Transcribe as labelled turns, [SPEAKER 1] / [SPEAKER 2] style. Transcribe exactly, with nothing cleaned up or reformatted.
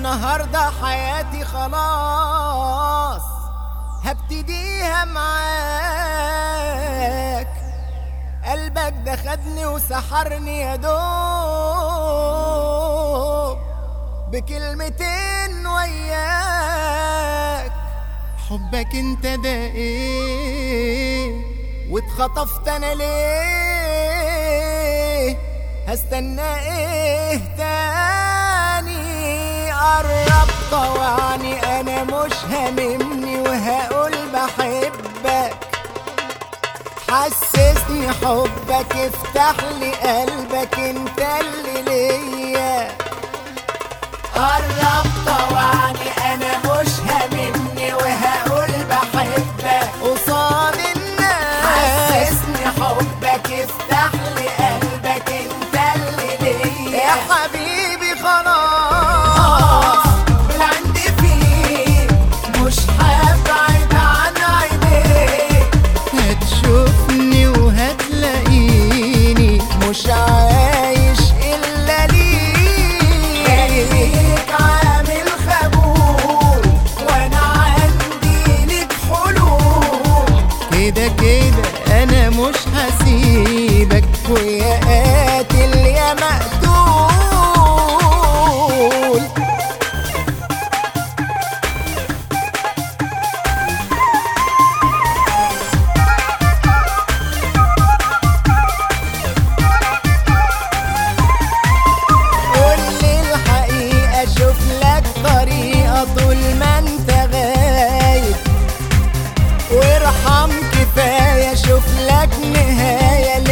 [SPEAKER 1] النهاردة حياتي خلاص هبتديها معاك. قلبك ده خدني وسحرني يا دوب بكلمتين وياك. حبك انت ده ايه واتخطفت انا ليه؟ هستنى ايه تاني؟ قرب طوعني انا مش هاممني وهقول بحبك. حسسني حبك افتح لي قلبك انت اللي ليا. قرب طوعني انا مش هاممني وهقول بحبك قصاد الناس. حسسني حبك افتح لي قلبك انت اللي ليا. يا حبيبي خلاص بالعندي فيك مش هبعد عن عينيك. هتشوفني وهتلاقيني مش عايش الا ليك. خليك عامل خبول وانا عندي ليك حلول. كده كده انا مش هسيبك ويا قاتل يا مقتول. قولي الحقيقة شوف لك طريقة طول ما انت غايب. وارحم كفاية شوف لك نهاية